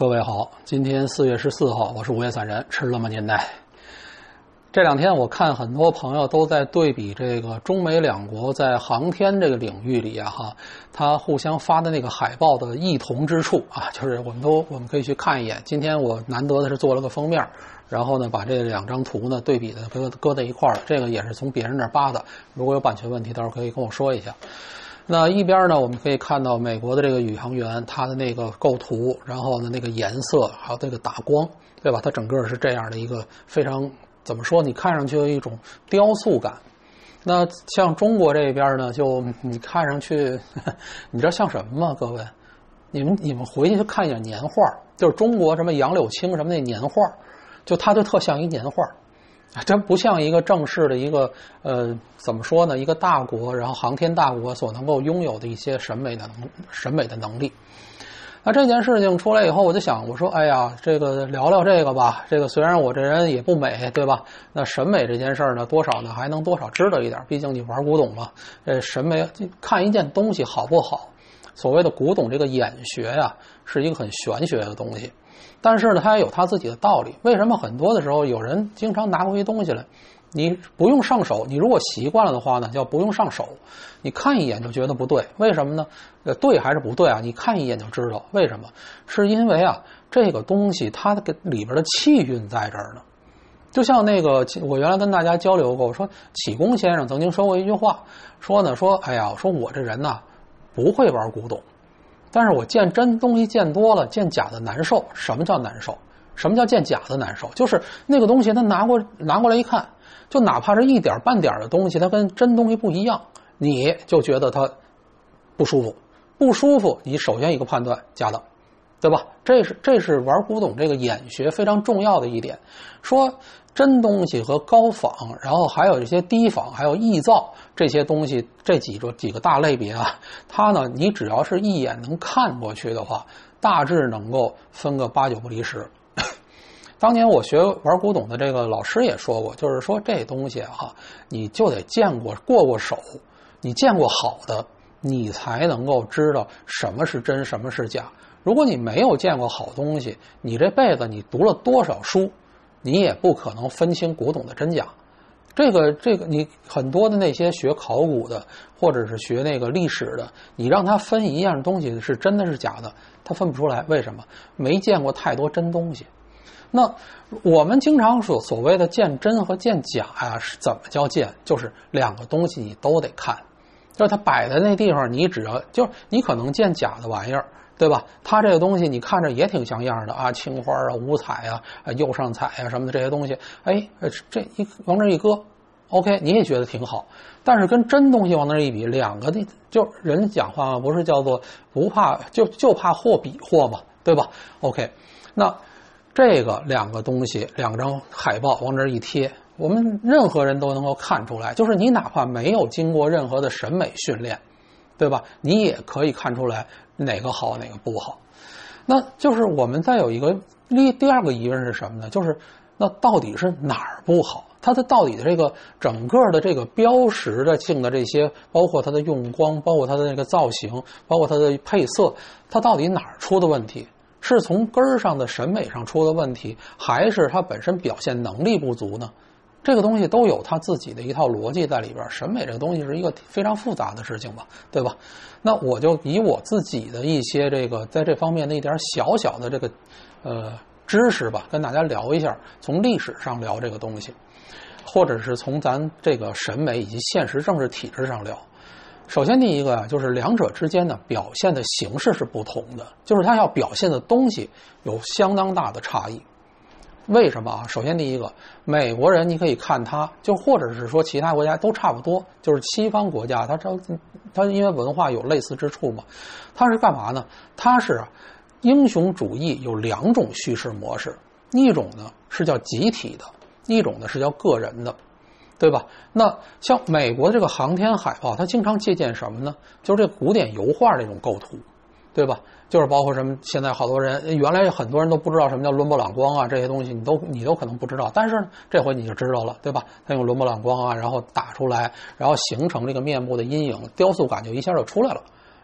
各位好，今天4月14号，我是午夜散人，吃了吗年代。这两天我看很多朋友都在对比这个中美两国在航天这个领域里他互相发的那个海报的异同之处就是我们可以去看一眼。今天我难得的是做了个封面，然后呢把这两张图呢对比的搁在一块儿，这个也是从别人那儿扒的，如果有版权问题，到时候可以跟我说一下。那一边呢，我们可以看到美国的这个宇航员他的那个构图，然后呢那个颜色，还有这个打光，对吧？它整个是这样的一个非常怎么说？你看上去有一种雕塑感。那像中国这边呢，就你看上去，你知道像什么吗？各位，你们回去看一眼年画，就是中国什么杨柳青什么那年画，就它就特像一年画。真不像一个正式的一个怎么说呢？一个大国，然后航天大国所能够拥有的一些审美的能力。那这件事情出来以后，我就想，我说，哎呀，这个聊聊这个吧。这个虽然我这人也不美，对吧？那审美这件事呢，多少呢还能多少知道一点。毕竟你玩古董嘛，审美看一件东西好不好，所谓的古董这个眼学是一个很玄学的东西。但是呢，它也有它自己的道理。为什么很多的时候有人经常拿过一东西来，你不用上手，你如果习惯了的话呢，叫不用上手，你看一眼就觉得不对。为什么呢？对还是不对你看一眼就知道。为什么？是因为这个东西它的里边的气韵在这儿呢。就像那个我原来跟大家交流过，我说启功先生曾经说过一句话，说哎呀，说我这人不会玩古董。但是我见真东西见多了，见假的难受。什么叫难受？什么叫见假的难受？就是那个东西他拿过来一看，就哪怕是一点半点的东西，它跟真东西不一样，你就觉得它不舒服。不舒服，你首先一个判断假的，对吧？这是玩古董这个眼学非常重要的一点。说真东西和高仿，然后还有一些低仿，还有臆造这些东西，这几个大类别它呢，你只要是一眼能看过去的话，大致能够分个8、9不离10。当年我学玩古董的这个老师也说过，就是说这东西你就得过过手，你见过好的，你才能够知道什么是真，什么是假。如果你没有见过好东西，你这辈子你读了多少书，你也不可能分清古董的真假。这个你很多的那些学考古的，或者是学那个历史的，你让他分一样东西是真的是假的，他分不出来。为什么？没见过太多真东西。那我们经常所谓的见真和见假是怎么叫见？就是两个东西你都得看，就是它摆在那地方，你只要就是你可能见假的玩意儿，对吧？它这个东西你看着也挺像样的青花五彩釉上彩什么的这些东西，这一往那一搁 ，OK， 你也觉得挺好。但是跟真东西往那一比，两个就人讲话不是叫做不怕就怕货比货嘛，对吧 ？OK， 那这个两个东西，两张海报往这一贴，我们任何人都能够看出来，就是你哪怕没有经过任何的审美训练，对吧？你也可以看出来哪个好，哪个不好。那就是我们再有一个第二个疑问是什么呢？就是那到底是哪儿不好？它的到底的这个整个的这个标识的性的这些，包括它的用光，包括它的那个造型，包括它的配色，它到底哪儿出的问题？是从根儿上的审美上出的问题，还是它本身表现能力不足呢？这个东西都有它自己的一套逻辑在里边。审美这个东西是一个非常复杂的事情吧，对吧？那我就以我自己的一些在这方面的一点小小的知识吧，跟大家聊一下，从历史上聊这个东西，或者是从咱这个审美以及现实政治体制上聊。首先第一个就是两者之间的表现的形式是不同的，就是它要表现的东西有相当大的差异。为什么首先第一个，美国人你可以看他，就或者是说其他国家都差不多，就是西方国家他因为文化有类似之处嘛，他是干嘛呢？他是英雄主义有两种叙事模式，一种呢是叫集体的，一种呢是叫个人的。对吧？那像美国这个航天海报，它经常借鉴什么呢？就是这古典油画这种构图，对吧？就是包括什么，现在好多人原来很多人都不知道什么叫伦勃朗光这些东西你都可能不知道，但是这回你就知道了，对吧？它用伦勃朗光然后打出来，然后形成这个面部的阴影，雕塑感就一下就出来了。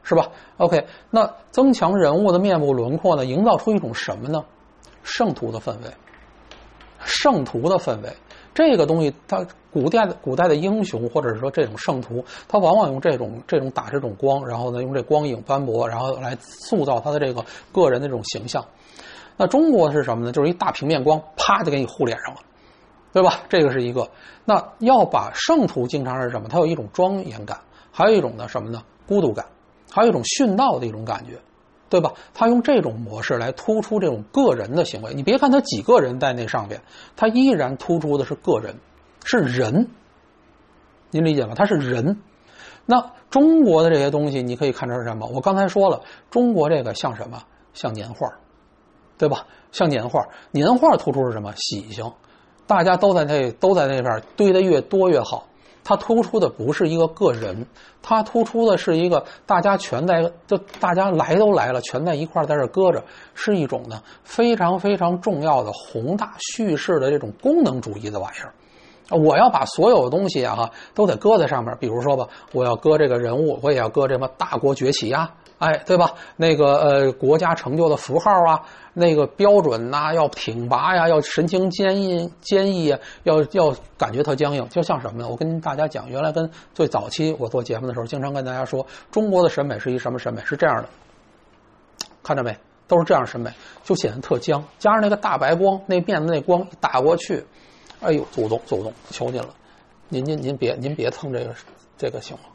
是吧 ？OK， 那增强人物的面部轮廓呢，营造出一种什么呢？圣徒的氛围，圣徒的氛围。这个东西，它古代的英雄或者是说这种圣徒，他往往用这种打这种光，然后呢用这光影斑驳，然后来塑造他的这个个人的这种形象。那中国是什么呢？就是一大平面光，啪就给你糊脸上了，对吧？这个是一个。那要把圣徒经常是什么？它有一种庄严感，还有一种呢什么呢？孤独感，还有一种殉道的一种感觉，对吧？他用这种模式来突出这种个人的行为。你别看他几个人在那上边，他依然突出的是个人，是人。您理解吗？他是人。那中国的这些东西，你可以看成是什么？我刚才说了，中国这个像什么？像年画，对吧？像年画，年画突出是什么？喜庆。大家都在那边堆得越多越好。它突出的不是一个人，它突出的是一个大家大家来都来了，全在一块在这搁着，是一种呢非常非常重要的宏大叙事的这种功能主义的玩意儿。我要把所有的东西啊都得搁在上面，比如说吧，我要搁这个人物，我也要搁这么大国崛起啊，哎，对吧？那个国家成就的符号啊，那个标准呐，要挺拔呀，要神情坚毅啊，要感觉特僵硬。就像什么呢？我跟大家讲，原来跟最早期我做节目的时候，经常跟大家说，中国的审美是一什么审美？是这样的，看着没？都是这样审美，就显得特僵，加上那个大白光，那面子那光一打过去。哎呦，祖宗，求您了，您别蹭这个行吗？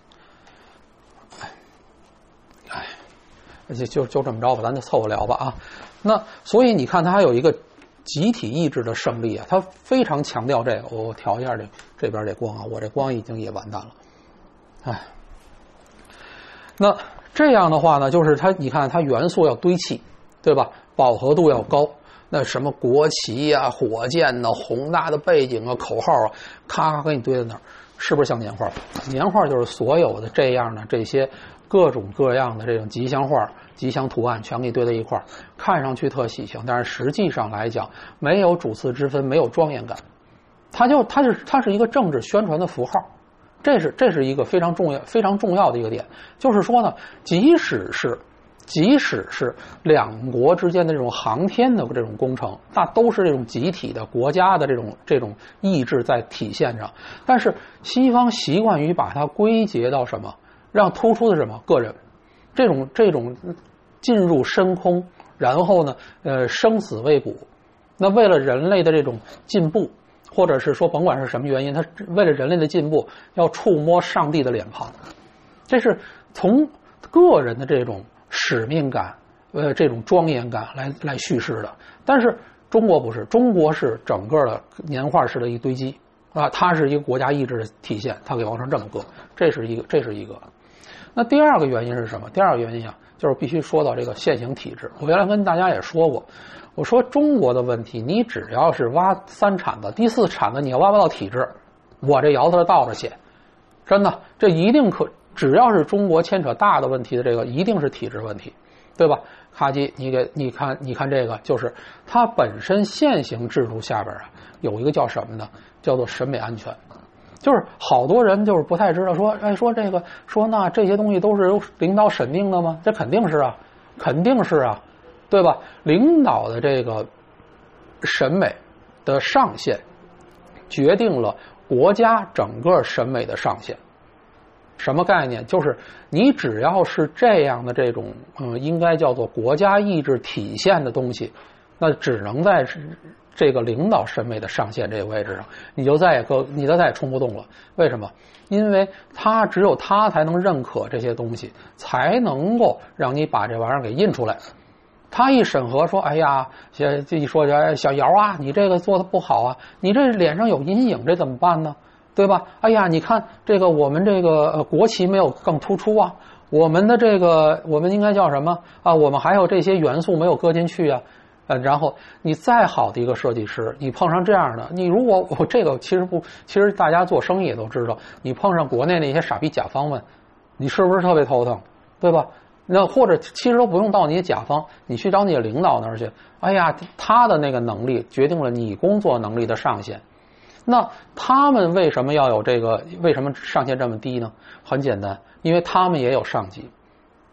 哎，就这么着吧，咱就凑合聊吧啊。那所以你看，它还有一个集体意志的胜利啊，它非常强调这个。我调一下这边这光啊，我这光已经也完蛋了。哎，那这样的话呢，就是你看它元素要堆砌，对吧？饱和度要高。那什么国旗啊、火箭呐、宏大的背景啊、口号啊，咔咔给你堆在那儿，是不是像年画？年画就是所有的这样的这些各种各样的这种吉祥画、吉祥图案全给你堆在一块儿，看上去特喜庆，但是实际上来讲没有主次之分，没有庄严感。它是一个政治宣传的符号，这是一个非常重要的一个点，就是说呢，即使是两国之间的这种航天的这种工程，那都是这种集体的国家的这种意志在体现上。但是西方习惯于把它归结到什么？让突出的什么？个人，这种进入深空，然后呢，生死未卜。那为了人类的这种进步，或者是说甭管是什么原因，他为了人类的进步，要触摸上帝的脸庞。这是从个人的这种使命感，这种庄严感来叙事的。但是中国不是，中国是整个的年画式的一堆积啊，它是一个国家意志的体现，它给往上这么搁，这是一个。那第二个原因是什么？第二个原因啊，就是必须说到这个现行体制。我原来跟大家也说过，我说中国的问题，你只要是挖3铲子，第4铲子你要挖不到体制，我这窑子倒着写，真的，这一定只要是中国牵扯大的问题的这个，一定是体制问题，对吧？哈基，你看这个，就是它本身现行制度下边啊，有一个叫什么呢？叫做审美安全。就是好多人就是不太知道说那这些东西都是由领导审定的吗？这肯定是啊，对吧？领导的这个审美的上限，决定了国家整个审美的上限。什么概念？就是你只要是这样的这种应该叫做国家意志体现的东西，那只能在这个领导审美的上限这个位置上，你就再也冲不动了。为什么？因为只有他才能认可这些东西，才能够让你把这玩意儿给印出来。他一审核说，哎呀，这一说小姚啊，你这个做的不好啊，你这脸上有阴影，这怎么办呢？对吧？哎呀，你看这个我们这个国旗没有更突出啊，我们应该叫什么啊？我们还有这些元素没有搁进去啊。然后你再好的一个设计师，你碰上这样的，你如果这个其实大家做生意也都知道，你碰上国内那些傻逼甲方们，你是不是特别头疼，对吧？那或者其实都不用到你的甲方，你去找你的领导那儿去，哎呀，他的那个能力决定了你工作能力的上限。那他们为什么要有这个？为什么上限这么低呢？很简单，因为他们也有上级。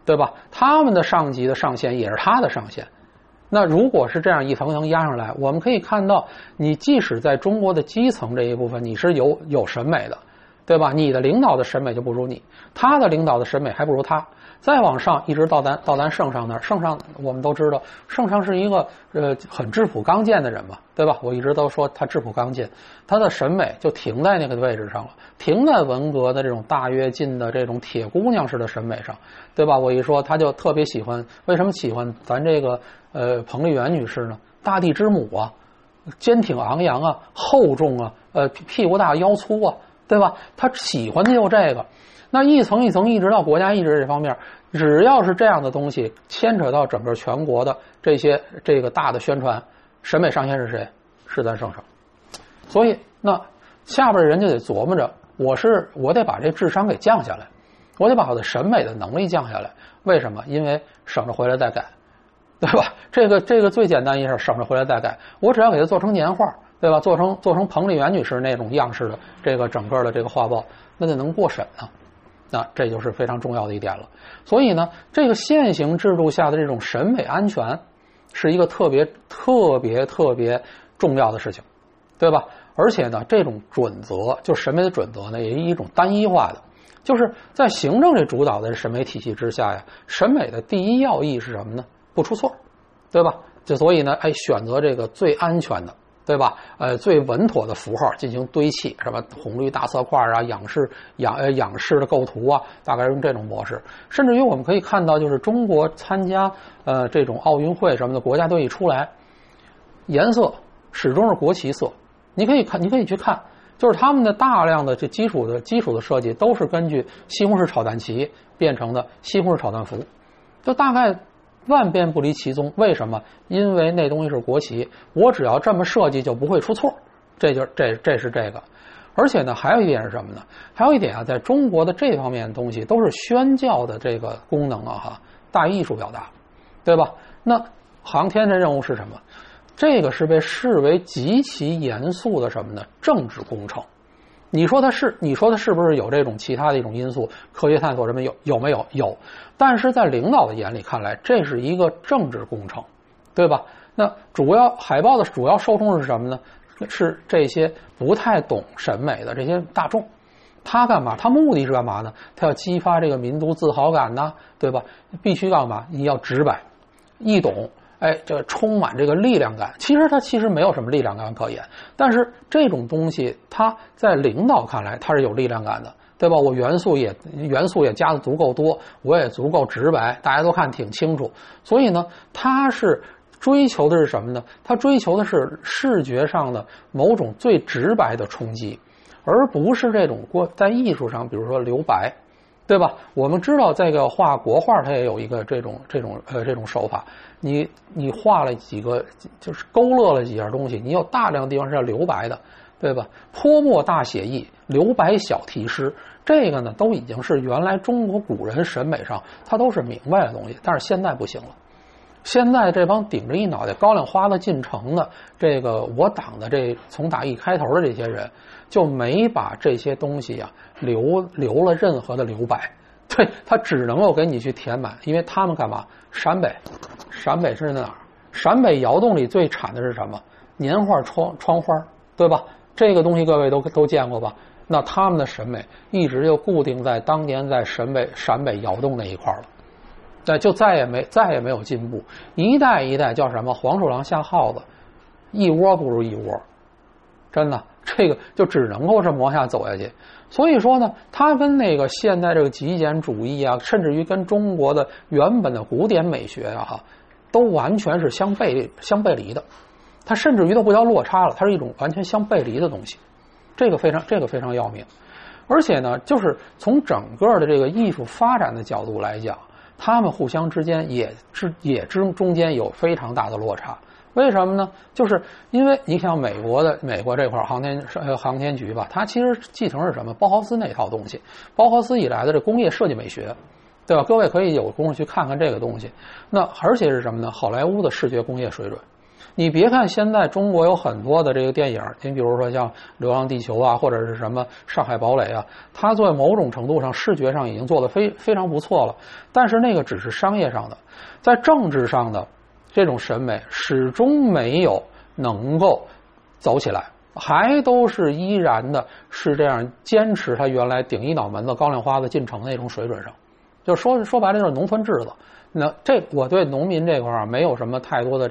对吧？他们的上级的上限也是他的上限。那如果是这样一层层压上来，我们可以看到，你即使在中国的基层这一部分，你是有审美的，对吧？你的领导的审美就不如你，他的领导的审美还不如他。再往上一直到咱圣上那儿，圣上我们都知道，圣上是一个很质朴刚健的人嘛，对吧？我一直都说他质朴刚健，他的审美就停在那个位置上了，停在文革的这种大跃进的这种铁姑娘式的审美上，对吧？我一说他就特别喜欢，为什么喜欢咱这个彭丽媛女士呢？大地之母啊，坚挺昂扬啊，厚重啊，屁股大腰粗啊，对吧？他喜欢的就这个。那一层一层一直到国家意志这方面，只要是这样的东西牵扯到整个全国的这个大的宣传，审美上限是谁？是咱圣上。所以那下边人就得琢磨着，我得把这智商给降下来，我得把我的审美的能力降下来。为什么？因为省着回来再改，对吧？这个最简单一事，省着回来再改。我只要给它做成年画，对吧？做成彭丽媛女士那种样式的这个整个的这个画报，那就能过审呢。那这就是非常重要的一点了。所以呢，这个现行制度下的这种审美安全是一个特别重要的事情，对吧？而且呢，这种准则，就审美的准则呢，也是一种单一化的，就是在行政这主导的审美体系之下呀，审美的第一要义是什么呢？不出错，对吧？就所以呢，选择这个最安全的，对吧？最稳妥的符号进行堆砌，什么红绿大色块啊，仰视的构图啊，大概用这种模式。甚至于我们可以看到，就是中国参加这种奥运会什么的，国家队一出来，颜色始终是国旗色。你可以去看，就是他们的大量的这基础的设计都是根据西红柿炒蛋旗变成的西红柿炒蛋服，就大概万变不离其宗。为什么？因为那东西是国旗，我只要这么设计就不会出错。这是这个。而且呢，还有一点是什么呢？还有一点啊，在中国的这方面的东西都是宣教的这个功能啊，大艺术表达，对吧？那航天的任务是什么？这个是被视为极其严肃的什么呢？政治工程。你说的是不是有这种其他的一种因素？科学探索什么有没有？有。但是在领导的眼里看来，这是一个政治工程，对吧？那海报的主要受众是什么呢？是这些不太懂审美的这些大众。他干嘛？他目的是干嘛呢？他要激发这个民族自豪感呐，对吧？必须干嘛？你要直白、易懂。这充满这个力量感，其实没有什么力量感可言，但是这种东西，它在领导看来，它是有力量感的，对吧？我元素也加的足够多，我也足够直白，大家都看挺清楚，所以呢，它是追求的是什么呢？它追求的是视觉上的某种最直白的冲击，而不是这种在艺术上，比如说留白。对吧？我们知道这个画国画，它也有一个这种手法。你画了几个，就是勾勒了几样东西，你有大量的地方是要留白的，对吧？泼墨大写意，留白小题诗，这个呢都已经是原来中国古人审美上它都是明白的东西，但是现在不行了。现在这帮顶着一脑袋高粱花子进城的这个我党的从打一开头的这些人，就没把这些东西留了任何的留白，对，他只能够给你去填满，因为他们干嘛？陕北是哪儿？陕北窑洞里最产的是什么？年画窗花，对吧？这个东西各位都见过吧？那他们的审美一直就固定在当年在陕北窑洞那一块了。就再也没有进步，一代一代叫什么黄鼠狼下耗子，一窝不如一窝，真的，这个就只能够这么往下走下去。所以说呢，它跟那个现在这个极简主义啊，甚至于跟中国的原本的古典美学啊，都完全是相背离的。它甚至于都不叫落差了，它是一种完全相背离的东西。这个非常要命。而且呢，就是从整个的这个艺术发展的角度来讲，他们互相之间中间有非常大的落差。为什么呢？就是因为你想美国这块航天局吧，它其实继承是什么？包豪斯那套东西，包豪斯以来的这工业设计美学，对吧？各位可以有功夫去看看这个东西。那而且是什么呢？好莱坞的视觉工业水准。 你别看现在中国有很多的这个电影，你比如说像《流浪地球》啊，或者是什么《上海堡垒》啊，它在某种程度上视觉上已经做得非常不错了。但是那个只是商业上的，在政治上的这种审美始终没有能够走起来，还都是依然的是这样坚持他原来顶一脑门子高粱花子进城那种水准上。就说白了就是农村制子。那我对农民这块没有什么太多的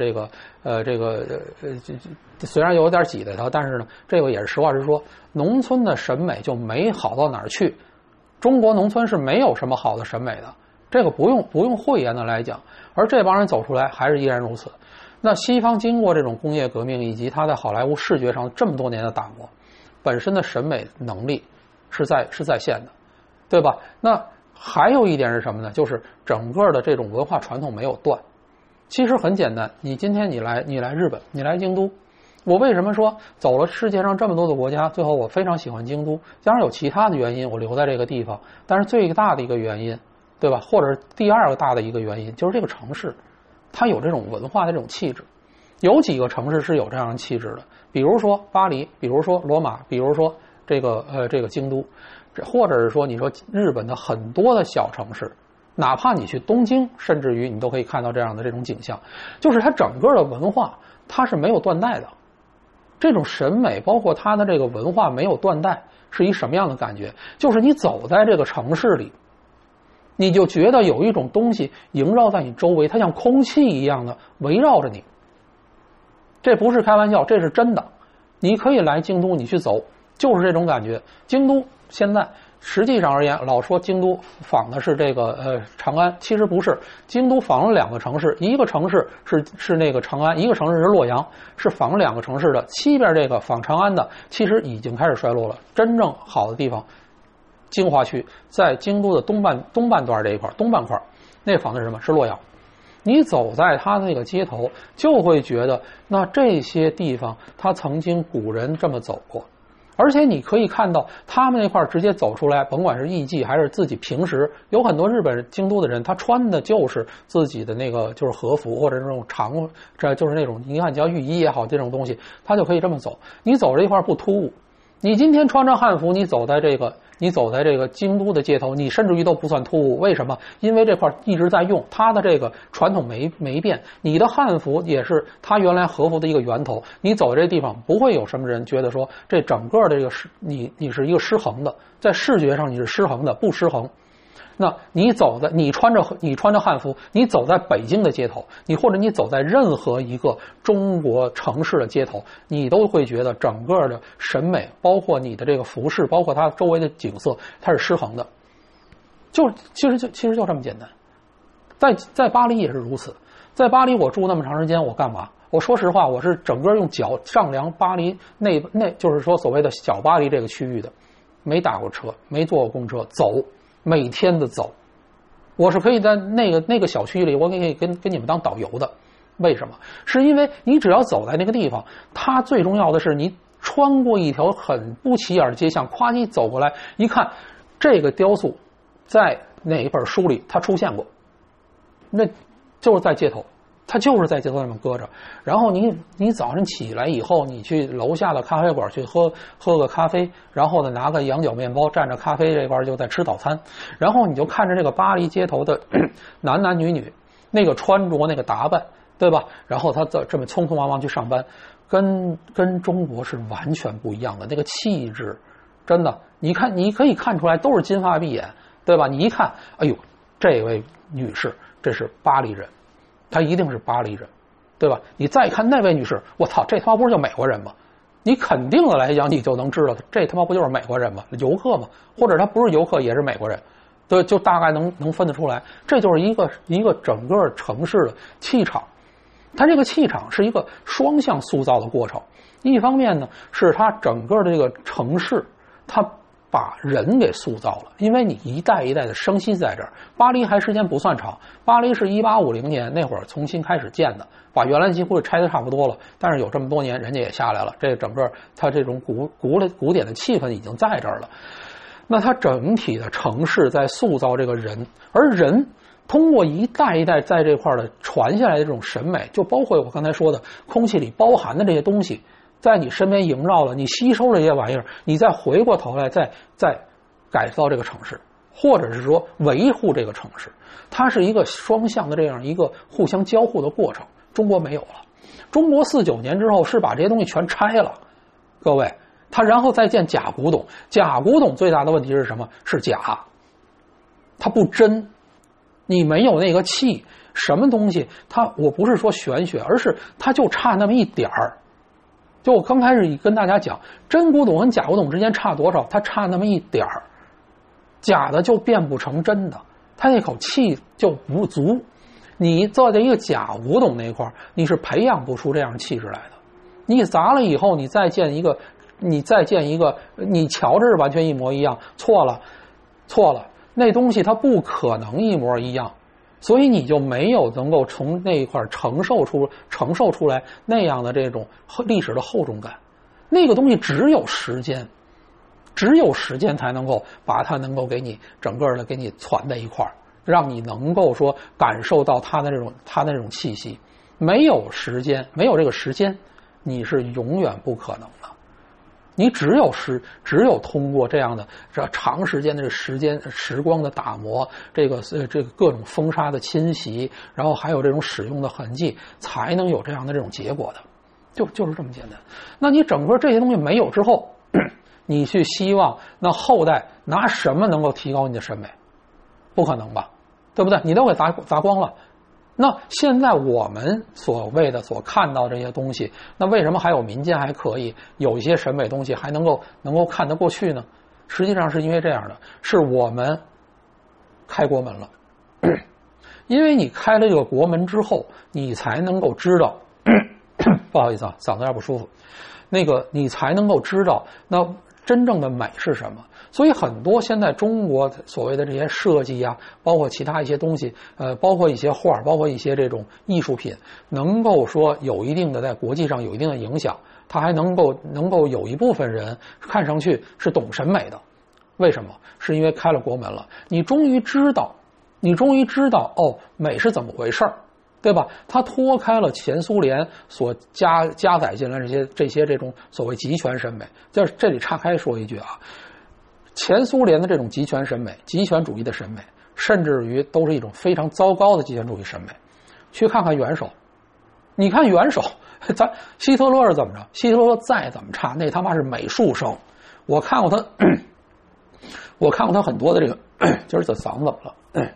虽然有点挤兑他，但是呢，这个也是实话实说，农村的审美就没好到哪儿去。中国农村是没有什么好的审美的，这个不用讳言的来讲。而这帮人走出来还是依然如此。那西方经过这种工业革命以及他在好莱坞视觉上这么多年的打磨，本身的审美能力是在线的，对吧？那还有一点是什么呢？就是整个的这种文化传统没有断。其实很简单，你今天你来日本，你来京都，我为什么说走了世界上这么多的国家，最后我非常喜欢京都？当然有其他的原因，我留在这个地方，但是最大的一个原因，对吧？或者是第二个大的一个原因，就是这个城市，它有这种文化的这种气质。有几个城市是有这样的气质的，比如说巴黎，比如说罗马，比如说这个京都。或者是说你说日本的很多的小城市，哪怕你去东京，甚至于你都可以看到这样的这种景象，就是它整个的文化它是没有断代的。这种审美包括它的这个文化没有断代是一什么样的感觉？就是你走在这个城市里，你就觉得有一种东西萦绕在你周围，它像空气一样的围绕着你。这不是开玩笑，这是真的。你可以来京都，你去走，就是这种感觉。京都现在实际上而言，老说京都仿的是这个长安，其实不是。京都仿了两个城市，一个城市是那个长安，一个城市是洛阳，是仿两个城市的。西边这个仿长安的，其实已经开始衰落了。真正好的地方，精华区在京都的东半段这一块，东半块，那仿的是什么？是洛阳。你走在它那个街头，就会觉得那这些地方，它曾经古人这么走过。而且你可以看到他们那块直接走出来，甭管是艺伎还是自己平时，有很多日本京都的人，他穿的就是自己的那个就是和服或者这种这就是那种你看叫浴衣也好，这种东西他就可以这么走。你走这一块不突兀。你今天穿着汉服，你走在这个京都的街头，你甚至于都不算突兀。为什么？因为这块一直在用，它的这个传统没变。你的汉服也是它原来和服的一个源头。你走这地方，不会有什么人觉得说这整个的这个你是一个失衡的，在视觉上你是失衡的，不失衡。那你穿着汉服，你走在北京的街头，或者你走在任何一个中国城市的街头，你都会觉得整个的审美，包括你的这个服饰，包括它周围的景色，它是失衡的。其实就这么简单。在巴黎也是如此。在巴黎我住那么长时间，我干嘛？我说实话，我是整个用脚丈量巴黎那就是说所谓的小巴黎这个区域的，没打过车，没坐过公车，走。每天的走，我是可以在那个小区里，我可以跟你们当导游的。为什么？是因为你只要走在那个地方，它最重要的是你穿过一条很不起眼的街巷，夸你走过来一看，这个雕塑在哪一本书里它出现过，那就是在街头。它就是在街头那么搁着，然后你早上起来以后，你去楼下的咖啡馆去喝个咖啡，然后呢拿个羊角面包蘸着咖啡这块就在吃早餐，然后你就看着这个巴黎街头的男女那个穿着那个打扮，对吧？然后他这么匆匆忙忙去上班，跟中国是完全不一样的那个气质，真的，你可以看出来都是金发碧眼，对吧？你一看，哎呦，这位女士这是巴黎人。他一定是巴黎人，对吧？你再看那位女士，我操，这他妈不是就美国人吗？你肯定的来讲，你就能知道，这他妈不就是美国人吗？游客吗？或者他不是游客也是美国人，对，就大概能分得出来。这就是一个整个城市的气场，它这个气场是一个双向塑造的过程。一方面呢，是它整个的这个城市，它把人给塑造了，因为你一代一代的生息在这儿。巴黎还时间不算长，巴黎是1850年那会儿重新开始建的，把原来几乎拆得差不多了，但是有这么多年人家也下来了，这整个它这种古典的气氛已经在这儿了。那它整体的城市在塑造这个人，而人通过一代一代在这块的传下来的这种审美，就包括我刚才说的空气里包含的这些东西，在你身边萦绕了，你吸收了这些玩意儿，你再回过头来再改造这个城市，或者是说维护这个城市，它是一个双向的这样一个互相交互的过程。中国没有了，中国49年之后是把这些东西全拆了，各位，它然后再建假古董。假古董最大的问题是什么？是假，它不真，你没有那个气。什么东西我不是说玄学，而是它就差那么一点儿。就我刚开始跟大家讲，真古董跟假古董之间差多少？它差那么一点儿，假的就变不成真的，它那口气就不足。你坐在一个假古董那块儿，你是培养不出这样气质来的。你砸了以后，你再建一个，你瞧着是完全一模一样，错了，那东西它不可能一模一样。所以你就没有能够从那一块承受出来那样的这种历史的厚重感。那个东西只有时间才能够把它能够给你整个的给你攒在一块儿，让你能够说感受到它的这种气息。没有这个时间，你是永远不可能的。你只有通过这样的长时间的时光的打磨，这个各种风沙的侵袭，然后还有这种使用的痕迹，才能有这样的这种结果的，就是这么简单。那你整个这些东西没有之后，你去希望那后代拿什么能够提高你的审美？不可能吧，对不对？你都给砸光了。那现在我们所谓的所看到这些东西，那为什么还有民间还可以有一些审美东西还能够看得过去呢？实际上是因为这样的，是我们开国门了。因为你开了这个国门之后，你才能够知道不好意思啊，嗓子有点不舒服，你才能够知道那真正的美是什么。所以很多现在中国所谓的这些设计啊，包括其他一些东西，包括一些画，包括一些这种艺术品，能够说有一定的在国际上有一定的影响，它还能够有一部分人看上去是懂审美的。为什么？是因为开了国门了，你终于知道哦，美是怎么回事儿，对吧？它脱开了前苏联所加载进来这些这种所谓极权审美。就是这里岔开说一句啊，前苏联的这种极权审美、极权主义的审美，甚至于都是一种非常糟糕的极权主义审美。去看看元首，你看元首，希特勒是怎么着？希特勒再怎么差，那他妈是美术生。我看过他很多的这个，今儿这嗓子怎么了？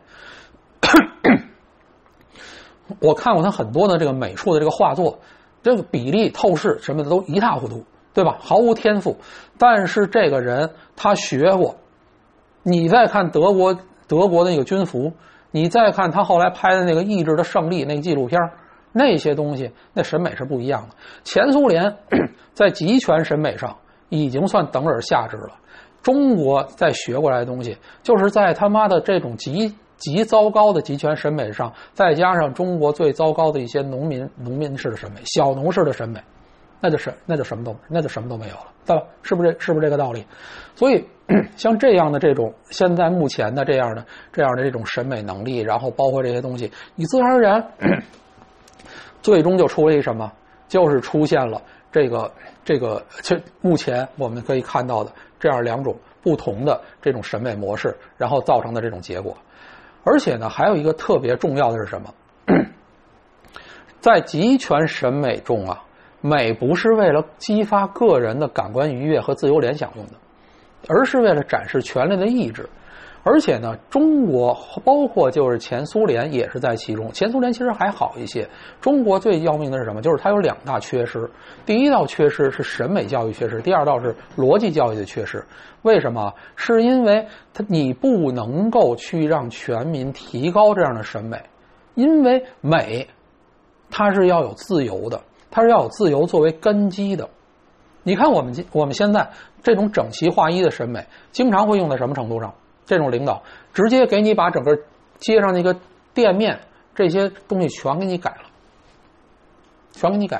我看过他很多的这个美术的这个画作，这个比例、透视什么的都一塌糊涂，对吧？毫无天赋。但是这个人他学过。你再看德国的那个军服，你再看他后来拍的那个《意志的胜利》那个纪录片，那些东西那审美是不一样的。前苏联在极权审美上已经算等而下之了。中国在学过来的东西，就是在他妈的这种极糟糕的极权审美上，再加上中国最糟糕的一些农民式的审美、小农式的审美，那就什么都没有了，对吧？是不是这个道理？所以像这样的这种现在目前的这样的这种审美能力，然后包括这些东西，你自然而然最终就出了一什么？就是出现了这个目前我们可以看到的这样两种不同的这种审美模式，然后造成的这种结果。而且呢，还有一个特别重要的是什么？在极权审美中啊，美不是为了激发个人的感官愉悦和自由联想用的，而是为了展示权力的意志。而且呢，中国包括就是前苏联也是在其中。前苏联其实还好一些，中国最要命的是什么？就是它有两大缺失。第一道缺失是审美教育缺失，第二道是逻辑教育的缺失。为什么？是因为你不能够去让全民提高这样的审美，因为美它是要有自由的，它是要有自由作为根基的。你看我们现在这种整齐划一的审美，经常会用在什么程度上？这种领导直接给你把整个街上那个店面这些东西全给你改了，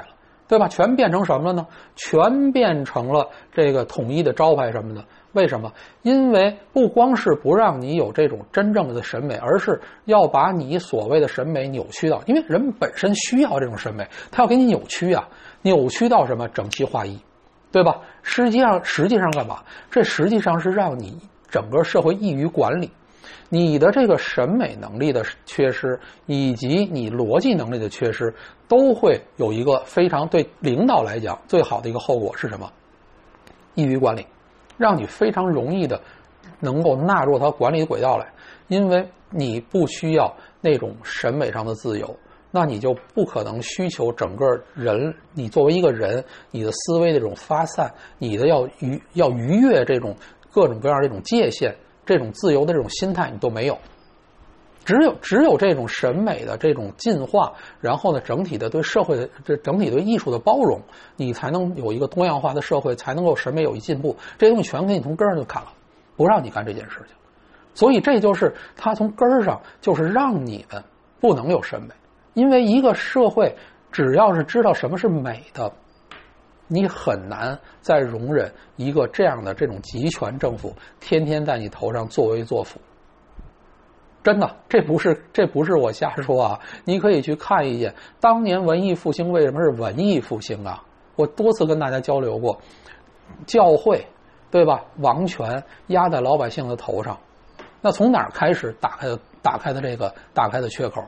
对吧？全变成什么了呢？全变成了这个统一的招牌什么的。为什么？因为不光是不让你有这种真正的审美，而是要把你所谓的审美扭曲到，因为人本身需要这种审美，他要给你扭曲啊，扭曲到什么？整齐划一，对吧？实际上干嘛？这实际上是让你整个社会易于管理。你的这个审美能力的缺失，以及你逻辑能力的缺失，都会有一个非常对领导来讲最好的一个后果是什么？易于管理，让你非常容易的能够纳入他管理的轨道来，因为你不需要那种审美上的自由，那你就不可能需求整个人，你作为一个人，你的思维的这种发散，你的要逾越这种各种各样这种界限，这种自由的这种心态你都没有。只有这种审美的这种进化，然后呢，整体的对社会的整体对艺术的包容，你才能有一个多样化的社会，才能够审美有一进步。这些东西全给你从根儿上就砍了，不让你干这件事情。所以这就是他从根儿上就是让你们不能有审美，因为一个社会只要是知道什么是美的，你很难再容忍一个这样的这种集权政府天天在你头上作威作福。真的，这不是我瞎说啊！你可以去看一眼，当年文艺复兴为什么是文艺复兴啊？我多次跟大家交流过，教会，对吧？王权压在老百姓的头上，那从哪儿开始打开的缺口？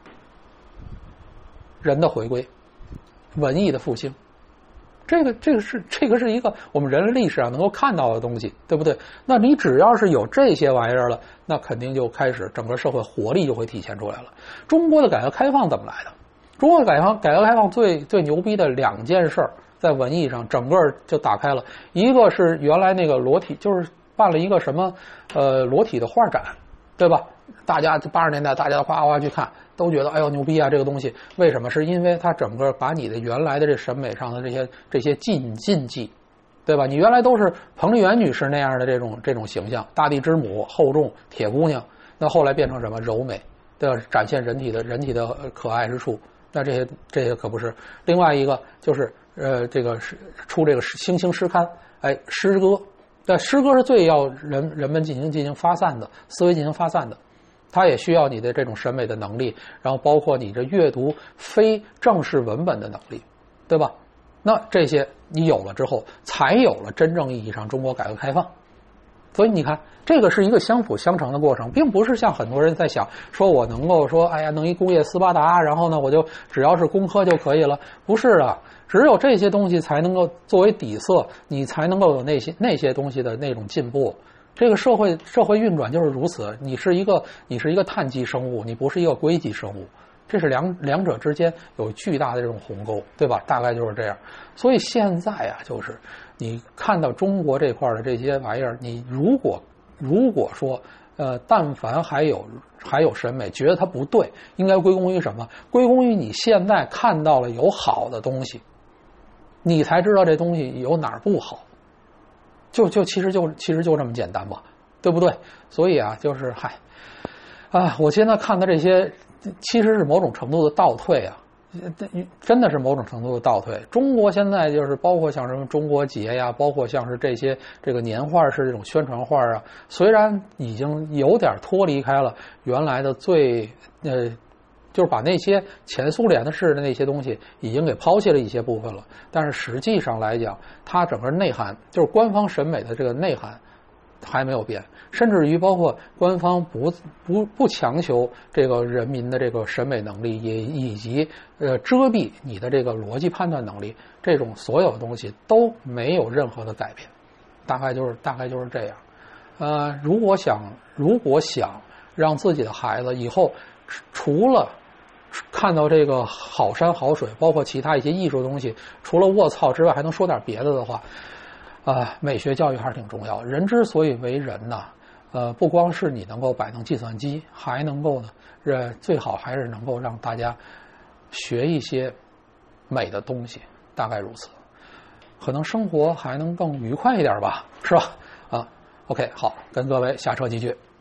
人的回归，文艺的复兴。这个是一个我们人类历史上能够看到的东西，对不对？那你只要是有这些玩意儿了，那肯定就开始整个社会活力就会体现出来了。中国的改革开放怎么来的？中国的改革开放最牛逼的两件事在文艺上整个就打开了。一个是原来那个裸体，就是办了一个什么裸体的画展，对吧？大家80年代大家哗哗去看，都觉得哎呦牛逼啊，这个东西为什么？是因为它整个把你的原来的这审美上的这些禁忌，对吧？你原来都是彭丽媛女士那样的这种形象，大地之母、厚重、铁姑娘，那后来变成什么柔美，对吧？展现人体的可爱之处，那这些可不是。另外一个就是这个出这个新兴诗刊，诗歌，但诗歌是最要人们进行发散的思维进行发散的。它也需要你的这种审美的能力，然后包括你这阅读非正式文本的能力，对吧？那这些你有了之后，才有了真正意义上中国改革开放。所以你看，这个是一个相辅相成的过程，并不是像很多人在想说我能够说哎呀弄一工业斯巴达，然后呢我就只要是工科就可以了。不是的，只有这些东西才能够作为底色，你才能够有那些东西的那种进步。这个社会运转就是如此，你是一个碳基生物，你不是一个硅基生物，这是两者之间有巨大的这种鸿沟，对吧？大概就是这样。所以现在啊，就是你看到中国这块的这些玩意儿，你如果说但凡还有审美，觉得它不对，应该归功于什么？归功于你现在看到了有好的东西，你才知道这东西有哪儿不好。其实就这么简单吧，对不对？所以啊，就是我现在看的这些，其实是某种程度的倒退啊，真的是某种程度的倒退。中国现在就是包括像什么中国节呀，包括像是这个年画是这种宣传画啊，虽然已经有点脱离开了原来的就是把那些前苏联的式的那些东西已经给抛弃了一些部分了，但是实际上来讲，它整个内涵就是官方审美的这个内涵还没有变，甚至于包括官方不强求这个人民的这个审美能力，也以及遮蔽你的这个逻辑判断能力，这种所有的东西都没有任何的改变，大概就是这样。如果想让自己的孩子以后除了看到这个好山好水，包括其他一些艺术东西，除了卧槽之外还能说点别的的话，美学教育还是挺重要的。人之所以为人呐，不光是你能够摆弄计算机，还能够呢，最好还是能够让大家学一些美的东西，大概如此，可能生活还能更愉快一点吧，是吧？OK， 好，跟各位下车几句。